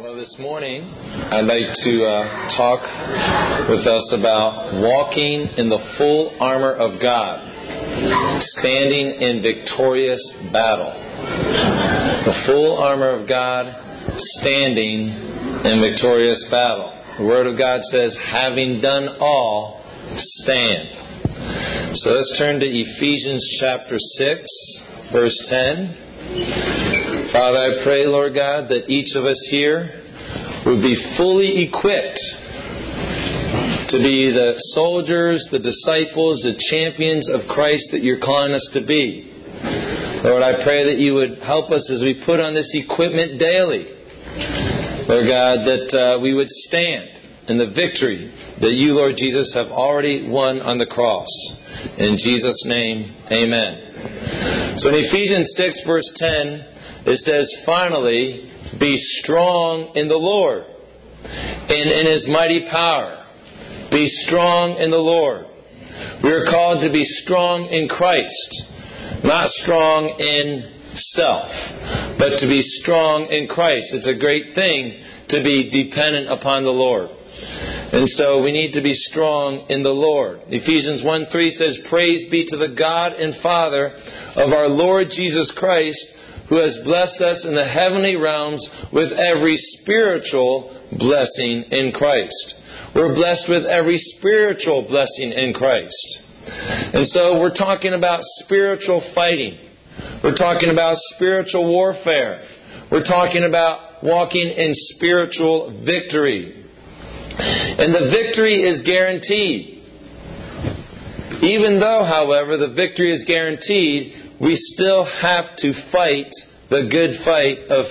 Well, this morning I'd like to talk with us about walking in the full armor of God, standing in victorious battle. The full armor of God, standing in victorious battle. The Word of God says, having done all, stand. So let's turn to Ephesians chapter 6, verse 10. Father, I pray, Lord God, that each of us here would be fully equipped to be the soldiers, the disciples, the champions of Christ that you're calling us to be. Lord, I pray that you would help us as we put on this equipment daily. Lord God, that we would stand in the victory that you, Lord Jesus, have already won on the cross. In Jesus' name, amen. So in Ephesians 6, verse 10, it says, finally, be strong in the Lord and in His mighty power. Be strong in the Lord. We are called to be strong in Christ, not strong in self, but to be strong in Christ. It's a great thing to be dependent upon the Lord. And so we need to be strong in the Lord. Ephesians 1:3 says, praise be to the God and Father of our Lord Jesus Christ, who has blessed us in the heavenly realms with every spiritual blessing in Christ. We're blessed with every spiritual blessing in Christ. And so we're talking about spiritual fighting. We're talking about spiritual warfare. We're talking about walking in spiritual victory. And the victory is guaranteed. Even though, however, the victory is guaranteed, we still have to fight the good fight of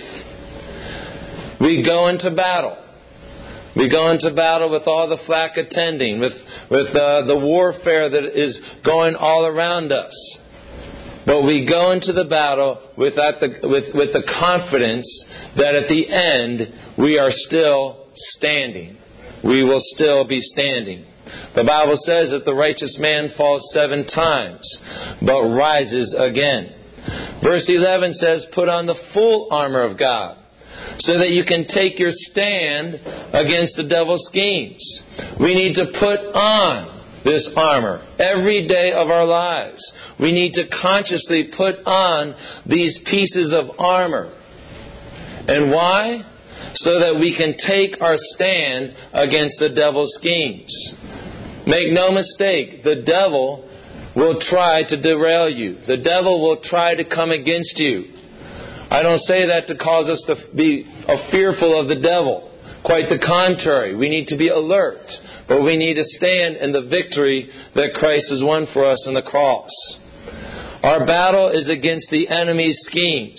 faith. We go into battle. We go into battle with all the flak attending, with the warfare that is going all around us. But we go into the battle with the confidence that at the end we are still standing. We will still be standing. The Bible says that the righteous man falls 7 times, but rises again. Verse 11 says, put on the full armor of God, so that you can take your stand against the devil's schemes. We need to put on this armor every day of our lives. We need to consciously put on these pieces of armor. And why? So that we can take our stand against the devil's schemes. Make no mistake, the devil will try to derail you. The devil will try to come against you. I don't say that to cause us to be fearful of the devil. Quite the contrary. We need to be alert. But we need to stand in the victory that Christ has won for us on the cross. Our battle is against the enemy's schemes.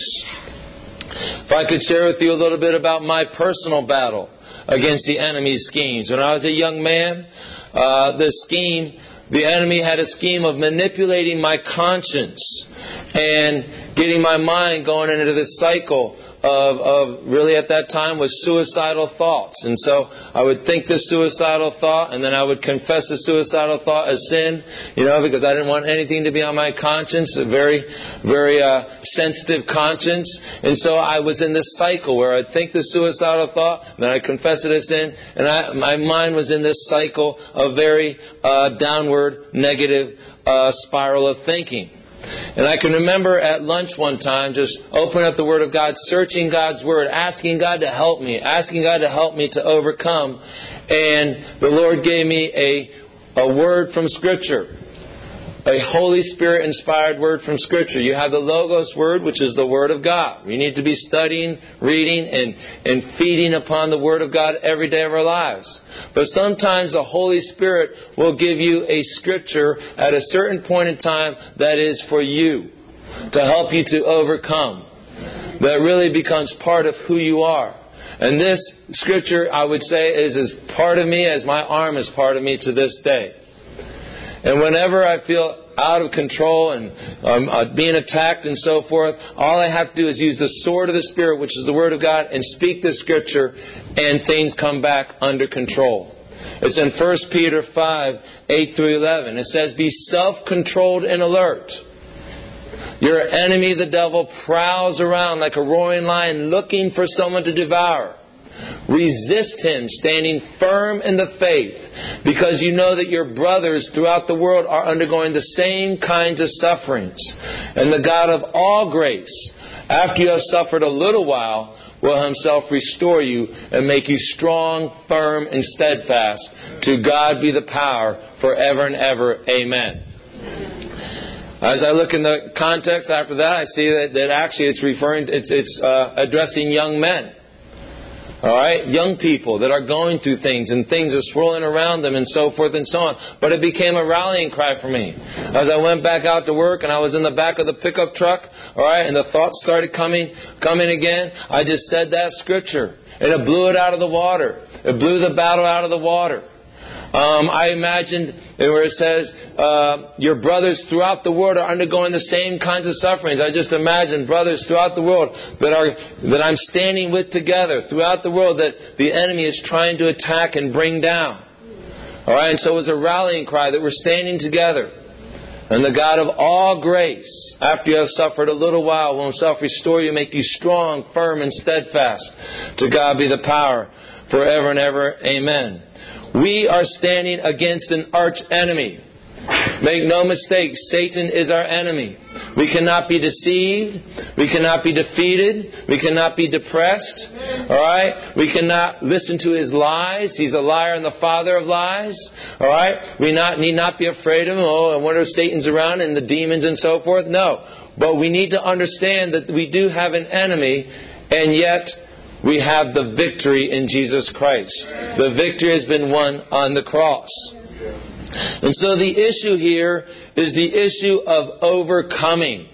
If I could share with you a little bit about my personal battle against the enemy's schemes. When I was a young man, the enemy had a scheme of manipulating my conscience and getting my mind going into this cycle of really at that time was suicidal thoughts. And so I would think this suicidal thought, and then I would confess the suicidal thought as sin, because I didn't want anything to be on my conscience, a very, very sensitive conscience. And so I was in this cycle where I'd think the suicidal thought, then I'd confess it as sin, and my mind was in this cycle of very downward, negative spiral of thinking. And I can remember at lunch one time just opening up the Word of God, searching God's Word, asking God to help me to overcome. And the Lord gave me a word from Scripture, a Holy Spirit inspired word from Scripture. You have the Logos Word, which is the Word of God. We need to be studying, reading, and feeding upon the Word of God every day of our lives. But sometimes the Holy Spirit will give you a Scripture at a certain point in time that is for you, to help you to overcome. That really becomes part of who you are. And this Scripture, I would say, is as part of me as my arm is part of me to this day. And whenever I feel out of control and being attacked and so forth, all I have to do is use the sword of the Spirit, which is the Word of God, and speak the Scripture, and things come back under control. It's in 1 Peter 5, 8 through 11. It says, be self-controlled and alert. Your enemy, the devil, prowls around like a roaring lion looking for someone to devour. Resist him, standing firm in the faith, because you know that your brothers throughout the world are undergoing the same kinds of sufferings. And the God of all grace, after you have suffered a little while, will himself restore you and make you strong, firm, and steadfast. To God be the power forever and ever. Amen. As I look in the context after that, I see that actually it's addressing young men. All right? Young people that are going through things and things are swirling around them and so forth and so on. But it became a rallying cry for me. As I went back out to work and I was in the back of the pickup truck, all right, and the thoughts started coming again, I just said that scripture. And it blew it out of the water. It blew the battle out of the water. I imagined where it says, your brothers throughout the world are undergoing the same kinds of sufferings. I just imagined brothers throughout the world that I'm standing with together throughout the world that the enemy is trying to attack and bring down. All right, and so it was a rallying cry that we're standing together. And the God of all grace, after you have suffered a little while, will himself restore you, make you strong, firm, and steadfast. To God be the power forever and ever. Amen. We are standing against an arch enemy. Make no mistake, Satan is our enemy. We cannot be deceived. We cannot be defeated. We cannot be depressed. All right? We cannot listen to his lies. He's a liar and the father of lies. All right? We need not be afraid of him. Oh, I wonder if Satan's around and the demons and so forth. No. But we need to understand that we do have an enemy, and yet we have the victory in Jesus Christ. The victory has been won on the cross. And so the issue here is the issue of overcoming.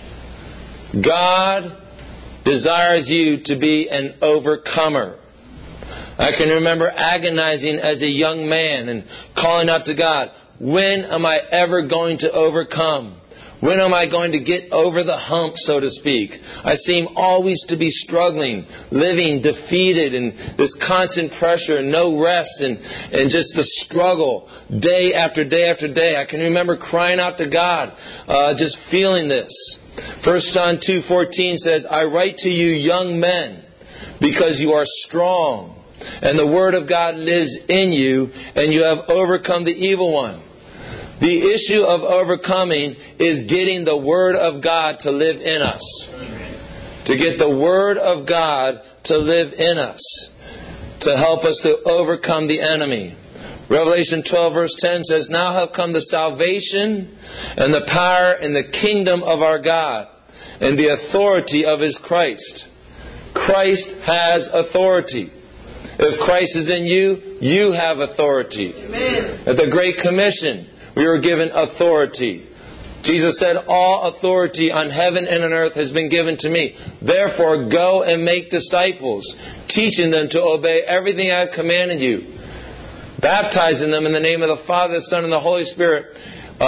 God desires you to be an overcomer. I can remember agonizing as a young man and calling out to God, when am I ever going to overcome? When am I going to get over the hump, so to speak? I seem always to be struggling, living defeated, and this constant pressure, no rest, and just the struggle day after day after day. I can remember crying out to God, just feeling this. 1 John 2:14 says, I write to you young men because you are strong, and the word of God lives in you, and you have overcome the evil one. The issue of overcoming is getting the Word of God to live in us. To get the Word of God to live in us. To help us to overcome the enemy. Revelation 12 verse 10 says, now have come the salvation and the power and the kingdom of our God and the authority of His Christ. Christ has authority. If Christ is in you, you have authority. Amen. At the Great Commission, we were given authority. Jesus said, all authority on heaven and on earth has been given to me. Therefore, go and make disciples, teaching them to obey everything I have commanded you, baptizing them in the name of the Father, the Son, and the Holy Spirit.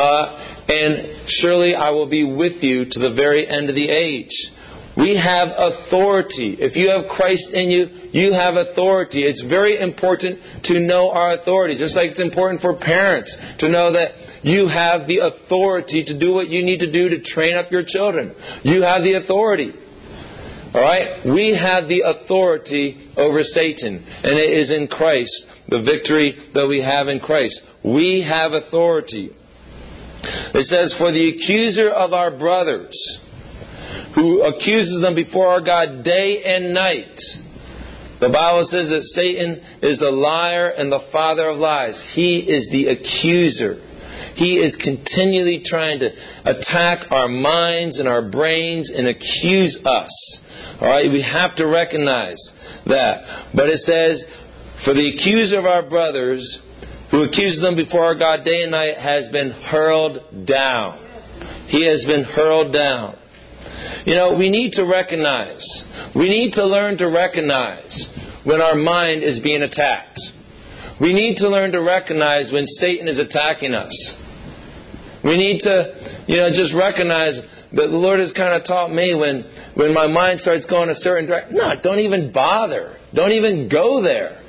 And surely I will be with you to the very end of the age. We have authority. If you have Christ in you, you have authority. It's very important to know our authority. Just like it's important for parents to know that you have the authority to do what you need to do to train up your children. You have the authority. All right? We have the authority over Satan. And it is in Christ, the victory that we have in Christ. We have authority. It says, for the accuser of our brothers, who accuses them before our God day and night. The Bible says that Satan is the liar and the father of lies. He is the accuser. He is continually trying to attack our minds and our brains and accuse us. All right, we have to recognize that. But it says, for the accuser of our brothers, who accuses them before our God day and night, has been hurled down. He has been hurled down. You know, we need to recognize, we need to learn to recognize when our mind is being attacked. We need to learn to recognize when Satan is attacking us. We need to, just recognize that the Lord has kind of taught me when my mind starts going a certain direction. No, don't even bother. Don't even go there.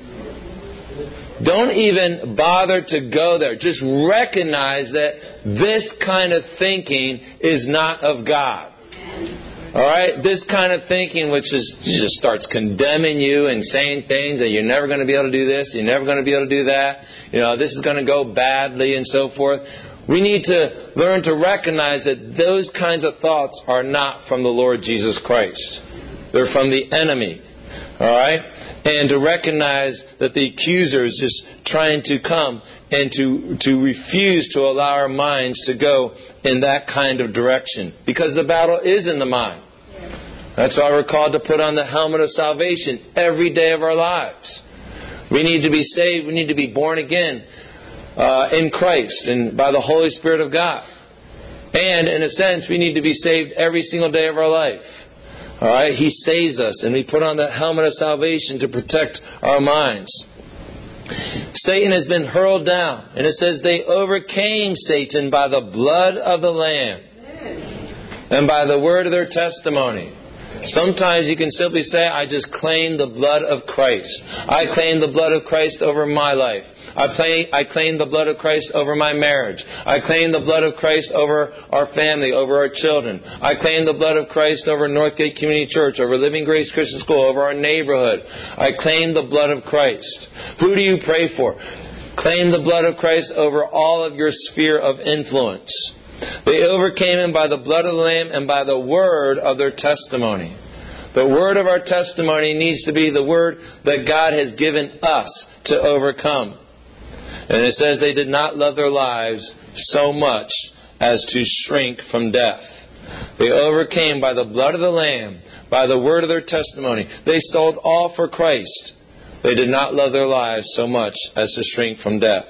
Don't even bother to go there. Just recognize that this kind of thinking is not of God. All right? This kind of thinking, which just starts condemning you and saying things that you're never going to be able to do this, you're never going to be able to do that, this is going to go badly and so forth. We need to learn to recognize that those kinds of thoughts are not from the Lord Jesus Christ. They're from the enemy. All right? And to recognize that the accuser is just trying to come and to refuse to allow our minds to go in that kind of direction. Because the battle is in the mind. That's why we're called to put on the helmet of salvation every day of our lives. We need to be saved. We need to be born again in Christ and by the Holy Spirit of God. And in a sense, we need to be saved every single day of our life. All right? He saves us, and we put on the helmet of salvation to protect our minds. Satan has been hurled down, and it says they overcame Satan by the blood of the Lamb and by the word of their testimony. Sometimes you can simply say, I just claim the blood of Christ. I claim the blood of Christ over my life. I claim the blood of Christ over my marriage. I claim the blood of Christ over our family, over our children. I claim the blood of Christ over Northgate Community Church, over Living Grace Christian School, over our neighborhood. I claim the blood of Christ. Who do you pray for? Claim the blood of Christ over all of your sphere of influence. They overcame him by the blood of the Lamb and by the word of their testimony. The word of our testimony needs to be the word that God has given us to overcome. And it says they did not love their lives so much as to shrink from death. They overcame by the blood of the Lamb, by the word of their testimony. They sold all for Christ. They did not love their lives so much as to shrink from death.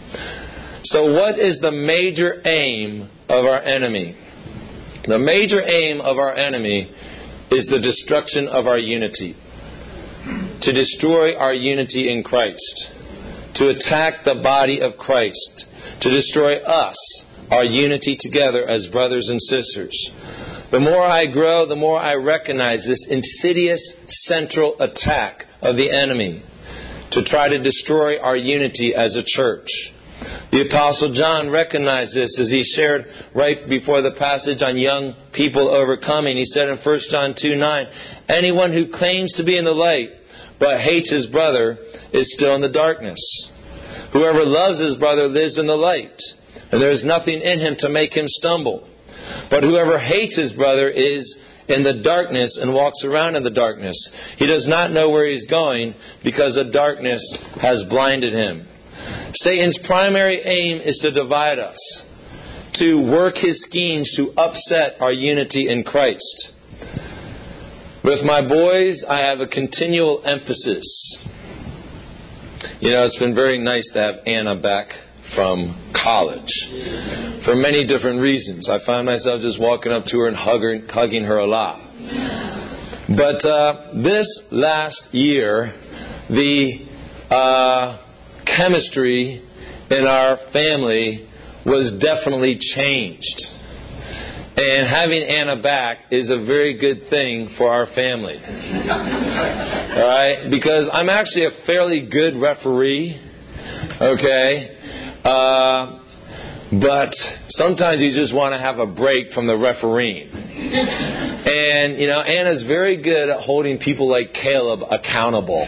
So what is the major aim of our enemy? The major aim of our enemy is the destruction of our unity. To destroy our unity in Christ. To attack the body of Christ. To destroy us, our unity together as brothers and sisters. The more I grow, the more I recognize this insidious central attack of the enemy to try to destroy our unity as a church. The Apostle John recognized this as he shared right before the passage on young people overcoming. He said in 1 John 2:9, anyone who claims to be in the light but hates his brother is still in the darkness. Whoever loves his brother lives in the light, and there is nothing in him to make him stumble. But whoever hates his brother is in the darkness and walks around in the darkness. He does not know where he's going because the darkness has blinded him. Satan's primary aim is to divide us, to work his schemes to upset our unity in Christ. With my boys, I have a continual emphasis. It's been very nice to have Anna back from college for many different reasons. I find myself just walking up to her and hugging her a lot. But this last year, the chemistry in our family was definitely changed. And having Anna back is a very good thing for our family. All right? Because I'm actually a fairly good referee. Okay? But sometimes you just want to have a break from the refereeing. And, Anna's very good at holding people like Caleb accountable.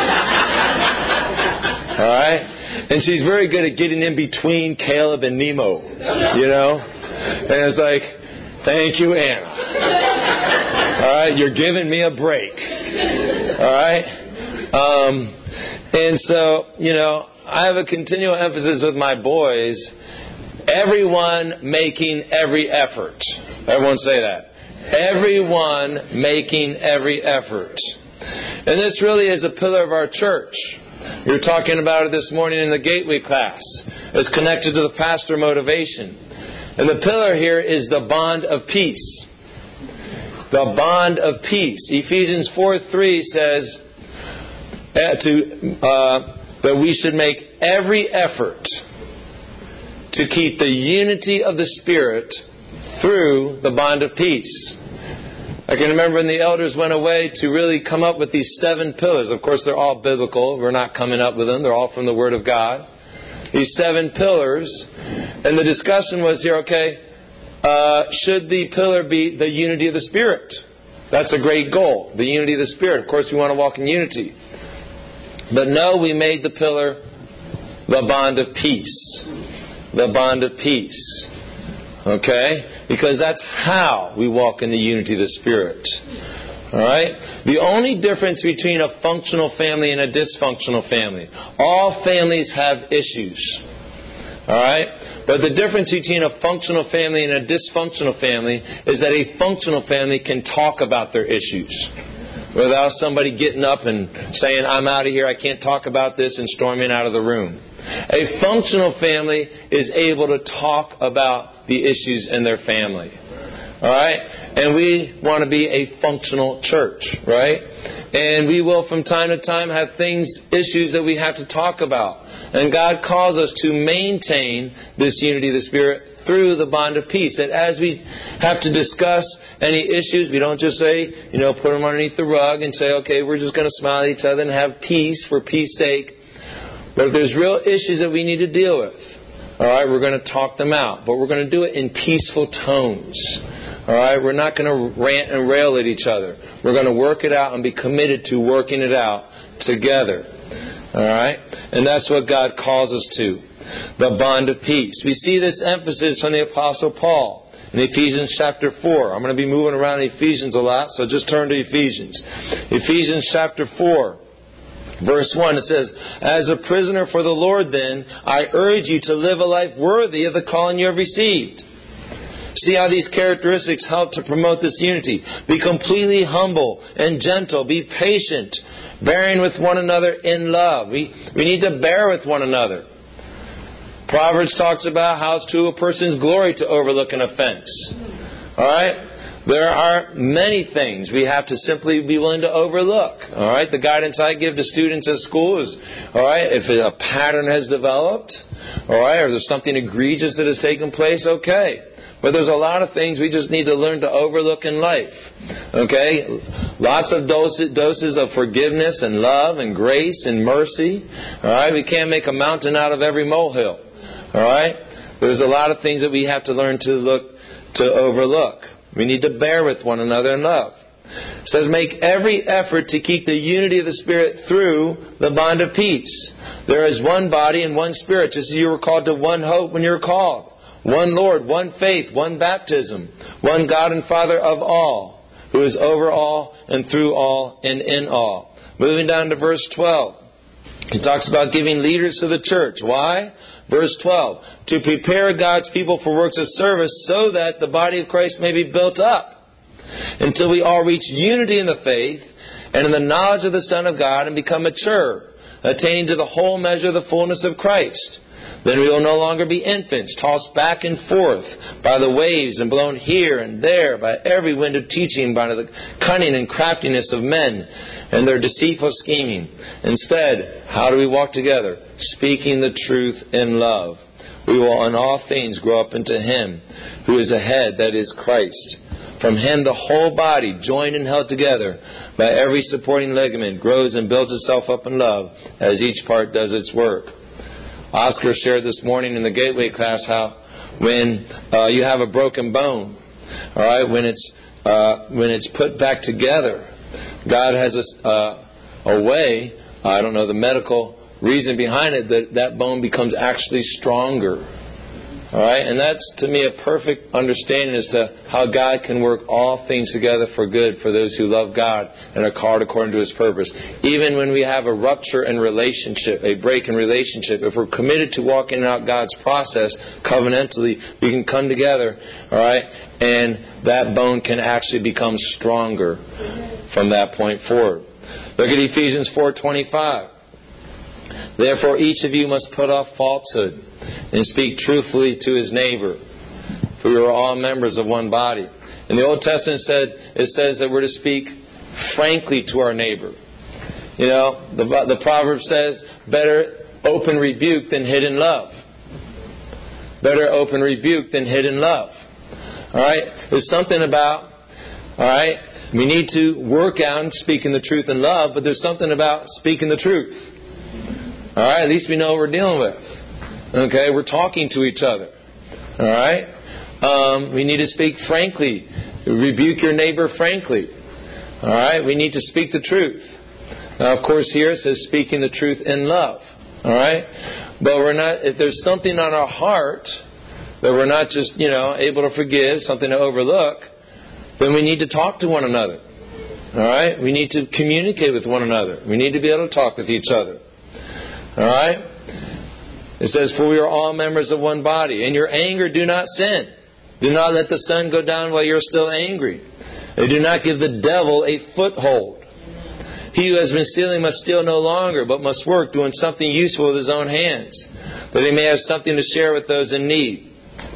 All right? And she's very good at getting in between Caleb and Nemo. And it's like, thank you, Anna. All right? You're giving me a break. All right? And so, I have a continual emphasis with my boys. Everyone making every effort. Everyone say that. Everyone making every effort. And this really is a pillar of our church. We were talking about it this morning in the Gateway class. It's connected to the pastor motivation. And the pillar here is the bond of peace. The bond of peace. Ephesians 4:3 says that we should make every effort to keep the unity of the Spirit through the bond of peace. I can remember when the elders went away to really come up with these 7 pillars. Of course, they're all biblical. We're not coming up with them. They're all from the Word of God. These 7 pillars. And the discussion was here, okay, should the pillar be the unity of the Spirit? That's a great goal, the unity of the Spirit. Of course, we want to walk in unity. But no, we made the pillar the bond of peace. The bond of peace. Okay? Because that's how we walk in the unity of the Spirit. Alright? The only difference between a functional family and a dysfunctional family. All families have issues. Alright? But the difference between a functional family and a dysfunctional family is that a functional family can talk about their issues without somebody getting up and saying, I'm out of here, I can't talk about this, and storming out of the room. A functional family is able to talk about the issues in their family. Alright? And we want to be a functional church, right? And we will from time to time have issues that we have to talk about. And God calls us to maintain this unity of the Spirit through the bond of peace. That as we have to discuss any issues, we don't just say, put them underneath the rug and say, okay, we're just going to smile at each other and have peace for peace's sake. But if there's real issues that we need to deal with, alright, we're going to talk them out. But we're going to do it in peaceful tones. Alright, we're not going to rant and rail at each other. We're going to work it out and be committed to working it out together. Alright? And that's what God calls us to. The bond of peace. We see this emphasis from the Apostle Paul in Ephesians chapter 4. I'm going to be moving around Ephesians a lot, so just turn to Ephesians. Ephesians chapter 4. Verse 1, it says, As a prisoner for the Lord, then, I urge you to live a life worthy of the calling you have received. See how these characteristics help to promote this unity. Be completely humble and gentle. Be patient, bearing with one another in love. We need to bear with one another. Proverbs talks about how it's to a person's glory to overlook an offense. Alright? There are many things we have to simply be willing to overlook. Alright? The guidance I give to students at school is, alright, if a pattern has developed, alright, or there's something egregious that has taken place, okay. But there's a lot of things we just need to learn to overlook in life. Okay? Lots of doses of forgiveness and love and grace and mercy. Alright? We can't make a mountain out of every molehill. Alright? There's a lot of things that we have to learn to overlook. We need to bear with one another in love. It says, make every effort to keep the unity of the Spirit through the bond of peace. There is one body and one Spirit, just as you were called to one hope when you were called. One Lord, one faith, one baptism, one God and Father of all, who is over all and through all and in all. Moving down to verse 12. He talks about giving leaders to the church. Why? Verse 12. To prepare God's people for works of service so that the body of Christ may be built up until we all reach unity in the faith and in the knowledge of the Son of God and become mature, attaining to the whole measure of the fullness of Christ. Then we will no longer be infants, tossed back and forth by the waves and blown here and there by every wind of teaching, by the cunning and craftiness of men and their deceitful scheming. Instead, how do we walk together? Speaking the truth in love. We will in all things grow up into Him who is the head, that is Christ. From Him the whole body, joined and held together by every supporting ligament, grows and builds itself up in love as each part does its work. Oscar shared this morning in the Gateway class how when you have a broken bone, all right, when it's put back together, God has a way, I don't know the medical reason behind it, that bone becomes actually stronger. All right, and that's to me a perfect understanding as to how God can work all things together for good for those who love God and are called according to His purpose. Even when we have a rupture in relationship, a break in relationship, if we're committed to walking out God's process covenantally, we can come together, all right, and that bone can actually become stronger from that point forward. Look at Ephesians 4:25. Therefore, each of you must put off falsehood and speak truthfully to his neighbor, for you are all members of one body. In the Old Testament it says that we're to speak frankly to our neighbor. You know, the proverb says, better open rebuke than hidden love. Better open rebuke than hidden love. All right? There's something about, all right, we need to work on speaking the truth in love, but there's something about speaking the truth. All right? At least we know what we're dealing with. Okay? We're talking to each other. All right? We need to speak frankly. Rebuke your neighbor frankly. All right? We need to speak the truth. Now, of course, here it says speaking the truth in love. All right? But we're not, if there's something on our heart that we're not just, able to forgive, something to overlook, then we need to talk to one another. All right? We need to communicate with one another. We need to be able to talk with each other. All right? It says, for we are all members of one body. In your anger, do not sin. Do not let the sun go down while you're still angry. And do not give the devil a foothold. He who has been stealing must steal no longer, but must work, doing something useful with his own hands, that he may have something to share with those in need.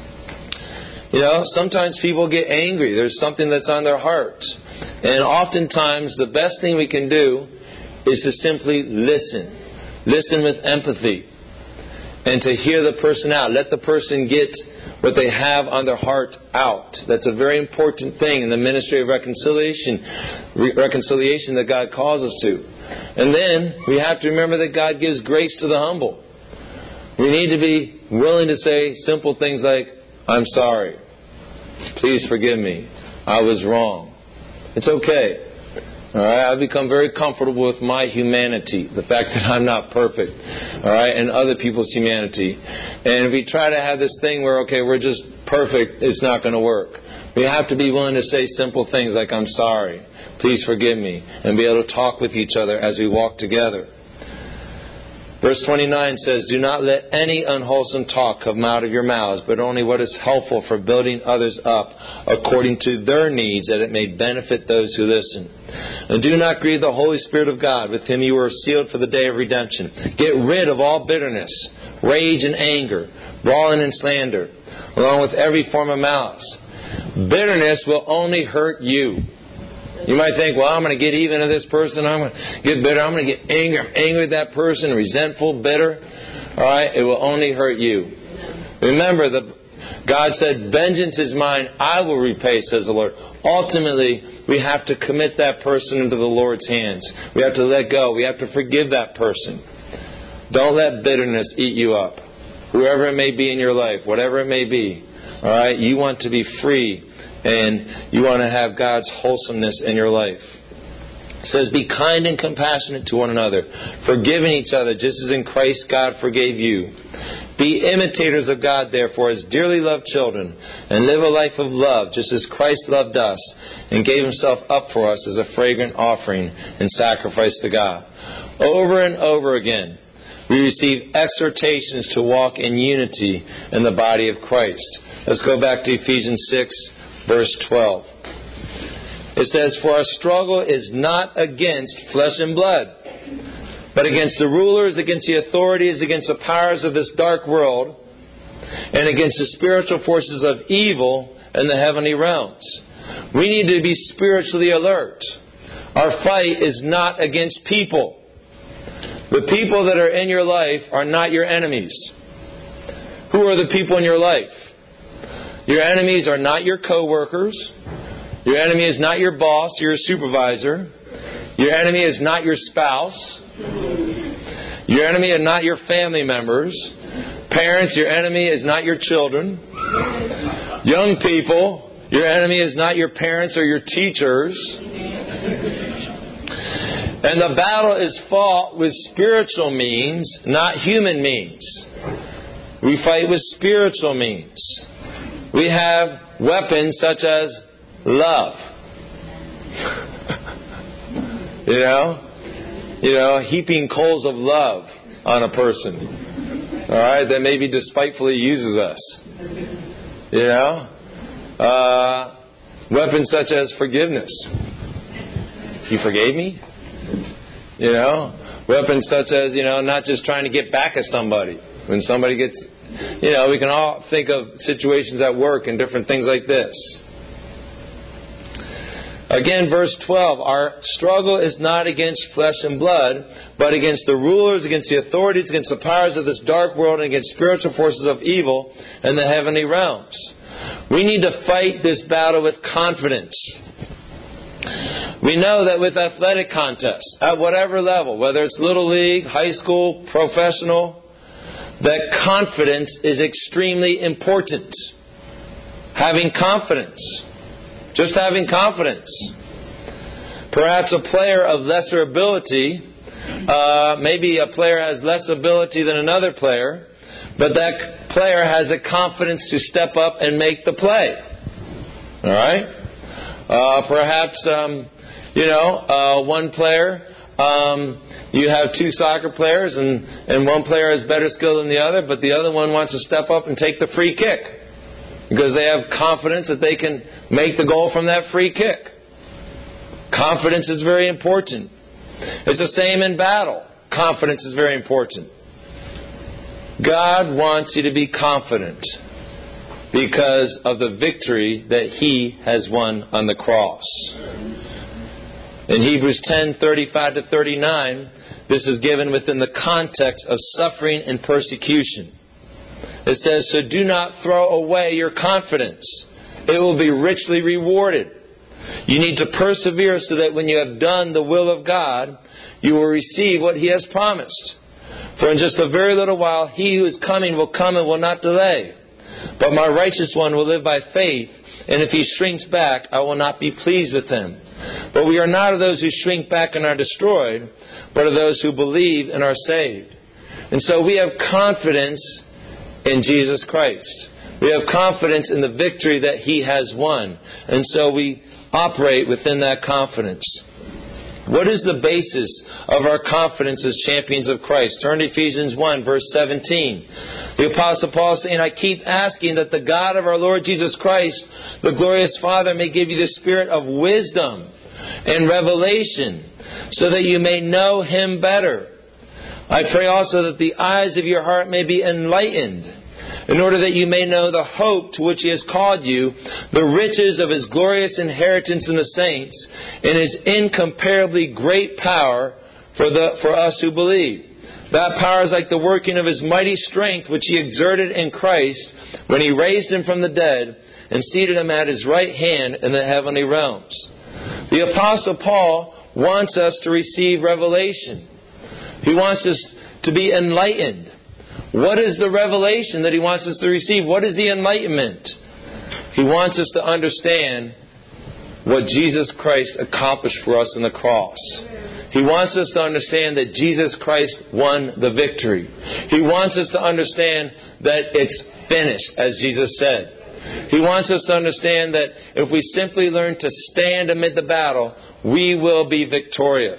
Sometimes people get angry. There's something that's on their heart. And oftentimes the best thing we can do is to simply listen. Listen with empathy. And to hear the person out. Let the person get what they have on their heart out. That's a very important thing in the ministry of reconciliation that God calls us to. And then we have to remember that God gives grace to the humble. We need to be willing to say simple things like, I'm sorry. Please forgive me. I was wrong. It's okay. All right, I've become very comfortable with my humanity, the fact that I'm not perfect, all right, and other people's humanity. And if we try to have this thing where, we're just perfect, it's not going to work. We have to be willing to say simple things like, I'm sorry, please forgive me, and be able to talk with each other as we walk together. Verse 29 says, do not let any unwholesome talk come out of your mouths, but only what is helpful for building others up according to their needs, that it may benefit those who listen. And do not grieve the Holy Spirit of God. With Him you were sealed for the day of redemption. Get rid of all bitterness, rage and anger, brawling and slander, along with every form of malice. Bitterness will only hurt you. You might think, well, I'm going to get even to this person. I'm going to get bitter. I'm going to get angry with that person, resentful, bitter. All right? It will only hurt you. Remember, God said, vengeance is mine. I will repay, says the Lord. Ultimately, we have to commit that person into the Lord's hands. We have to let go. We have to forgive that person. Don't let bitterness eat you up. Whoever it may be in your life, whatever it may be. All right? You want to be free. And you want to have God's wholesomeness in your life. It says, be kind and compassionate to one another, forgiving each other, just as in Christ God forgave you. Be imitators of God, therefore, as dearly loved children, and live a life of love, just as Christ loved us, and gave Himself up for us as a fragrant offering and sacrifice to God. Over and over again, we receive exhortations to walk in unity in the body of Christ. Let's go back to Ephesians 6. Verse 12. It says, for our struggle is not against flesh and blood, but against the rulers, against the authorities, against the powers of this dark world, and against the spiritual forces of evil in the heavenly realms. We need to be spiritually alert. Our fight is not against people. The people that are in your life are not your enemies. Who are the people in your life? Your enemies are not your co-workers. Your enemy is not your boss, your supervisor. Your enemy is not your spouse. Your enemy is not your family members. Parents, your enemy is not your children. Young people, your enemy is not your parents or your teachers. And the battle is fought with spiritual means, not human means. We fight with spiritual means. We have weapons such as love. Heaping coals of love on a person. All right, that maybe despitefully uses us. Weapons such as forgiveness. You forgave me? Weapons such as, not just trying to get back at somebody. When somebody gets... we can all think of situations at work and different things like this. Again, verse 12, our struggle is not against flesh and blood, but against the rulers, against the authorities, against the powers of this dark world, and against spiritual forces of evil in the heavenly realms. We need to fight this battle with confidence. We know that with athletic contests, at whatever level, whether it's little league, high school, professional, that confidence is extremely important. having confidence. Just having confidence. Perhaps a player of lesser ability, maybe a player has less ability than another player, but that player has the confidence to step up and make the play. All right? Perhaps, one player, you have two soccer players and one player has better skill than the other, but the other one wants to step up and take the free kick because they have confidence that they can make the goal from that free kick. Confidence is very important. It's the same in battle. Confidence is very important. God wants you to be confident because of the victory that He has won on the cross. In Hebrews 10:35-39, this is given within the context of suffering and persecution. It says, "So do not throw away your confidence. It will be richly rewarded. You need to persevere so that when you have done the will of God, you will receive what He has promised. For in just a very little while, He who is coming will come and will not delay. But my righteous one will live by faith, and if he shrinks back, I will not be pleased with him. But we are not of those who shrink back and are destroyed, but of those who believe and are saved." And so we have confidence in Jesus Christ. We have confidence in the victory that He has won. And so we operate within that confidence. What is the basis of our confidence as champions of Christ? Turn to Ephesians 1, verse 17. The Apostle Paul is saying, "I keep asking that the God of our Lord Jesus Christ, the glorious Father, may give you the spirit of wisdom and revelation, so that you may know Him better. I pray also that the eyes of your heart may be enlightened, in order that you may know the hope to which He has called you, the riches of His glorious inheritance in the saints, and His incomparably great power for us who believe. That power is like the working of His mighty strength, which He exerted in Christ when He raised Him from the dead and seated Him at His right hand in the heavenly realms." The Apostle Paul wants us to receive revelation. He wants us to be enlightened. What is the revelation that he wants us to receive? What is the enlightenment? He wants us to understand what Jesus Christ accomplished for us on the cross. He wants us to understand that Jesus Christ won the victory. He wants us to understand that it's finished, as Jesus said. He wants us to understand that if we simply learn to stand amid the battle, we will be victorious.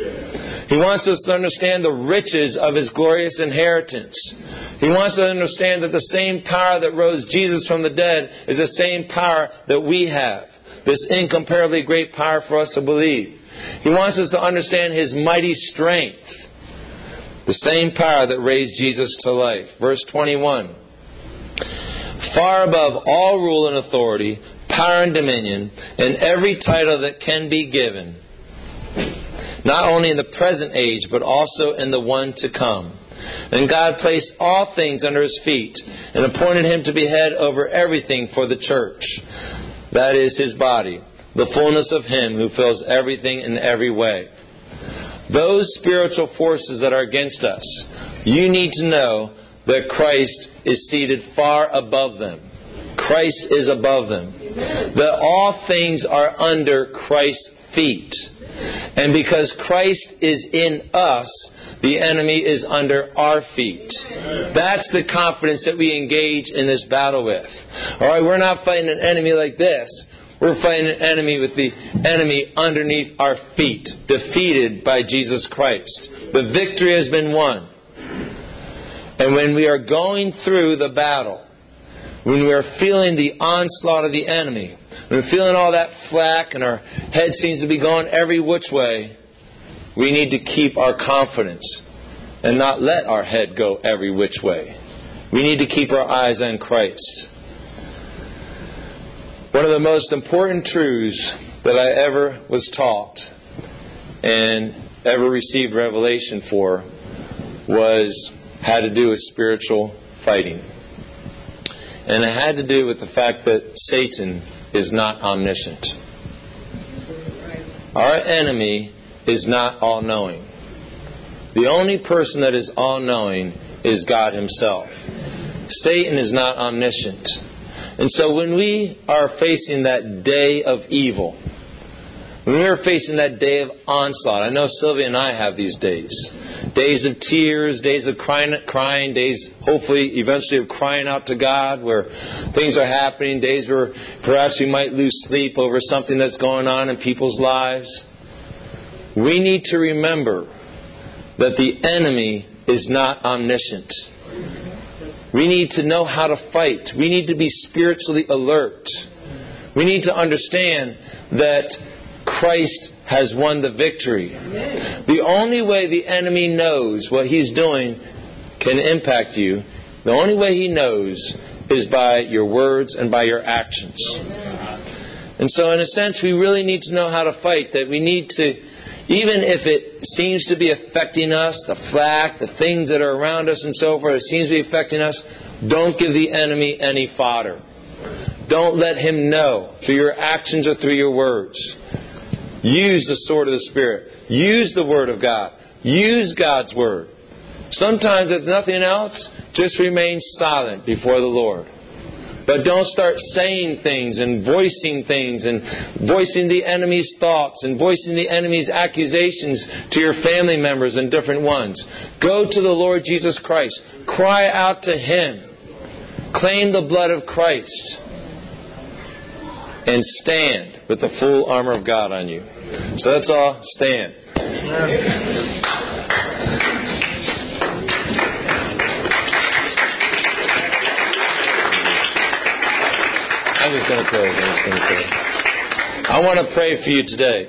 He wants us to understand the riches of His glorious inheritance. He wants us to understand that the same power that rose Jesus from the dead is the same power that we have. This incomparably great power for us to believe. He wants us to understand His mighty strength. The same power that raised Jesus to life. Verse 21. "Far above all rule and authority, power and dominion, and every title that can be given, not only in the present age, but also in the one to come. And God placed all things under His feet, and appointed Him to be head over everything for the church. That is His body, the fullness of Him who fills everything in every way." Those spiritual forces that are against us, you need to know that Christ is seated far above them. Christ is above them. That all things are under Christ's feet. And because Christ is in us, the enemy is under our feet. That's the confidence that we engage in this battle with. Alright, we're not fighting an enemy like this. We're fighting an enemy with the enemy underneath our feet, defeated by Jesus Christ. The victory has been won. And when we are going through the battle, when we are feeling the onslaught of the enemy, when we're feeling all that flack and our head seems to be going every which way, we need to keep our confidence and not let our head go every which way. We need to keep our eyes on Christ. One of the most important truths that I ever was taught and ever received revelation for had to do with spiritual fighting. And it had to do with the fact that Satan is not omniscient. Our enemy is not all-knowing. The only person that is all-knowing is God Himself. Satan is not omniscient. And so when we are facing that day of evil, when we are facing that day of onslaught, I know Sylvia and I have these days. Days of tears, days of crying, days hopefully eventually of crying out to God where things are happening, days where perhaps we might lose sleep over something that's going on in people's lives. We need to remember that the enemy is not omniscient. We need to know how to fight. We need to be spiritually alert. We need to understand that Christ has won the victory. The only way the enemy knows what he's doing can impact you, the only way he knows is by your words and by your actions. And so in a sense, we really need to know how to fight. That we need to, even if it seems to be affecting us, the flak, the things that are around us and so forth, it seems to be affecting us, don't give the enemy any fodder. Don't let him know through your actions or through your words. Use the sword of the Spirit. Use the Word of God. Use God's Word. Sometimes, if nothing else, just remain silent before the Lord. But don't start saying things and voicing the enemy's thoughts and voicing the enemy's accusations to your family members and different ones. Go to the Lord Jesus Christ. Cry out to Him. Claim the blood of Christ. And stand with the full armor of God on you. So that's all. Stand. I'm just going to pray. I want to pray for you today.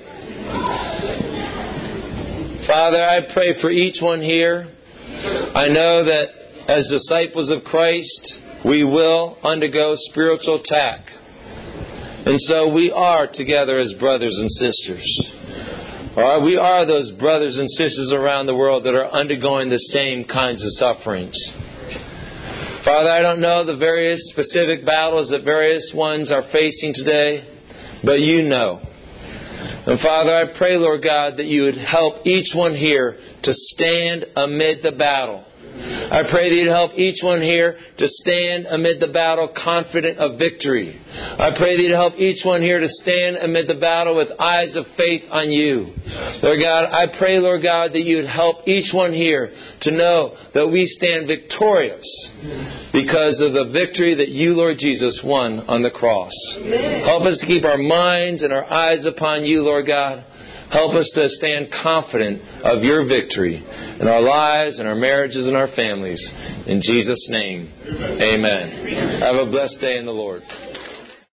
Father, I pray for each one here. I know that as disciples of Christ, we will undergo spiritual attack. And so we are together as brothers and sisters. We are those brothers and sisters around the world that are undergoing the same kinds of sufferings. Father, I don't know the various specific battles that various ones are facing today, but you know. And Father, I pray, Lord God, that you would help each one here to stand amid the battle. I pray that you'd help each one here to stand amid the battle confident of victory. I pray that you'd help each one here to stand amid the battle with eyes of faith on you. Lord God, I pray, Lord God, that you'd help each one here to know that we stand victorious because of the victory that you, Lord Jesus, won on the cross. Help us to keep our minds and our eyes upon you, Lord God. Help us to stand confident of your victory in our lives, in our marriages, and our families. In Jesus' name, amen. Have a blessed day in the Lord.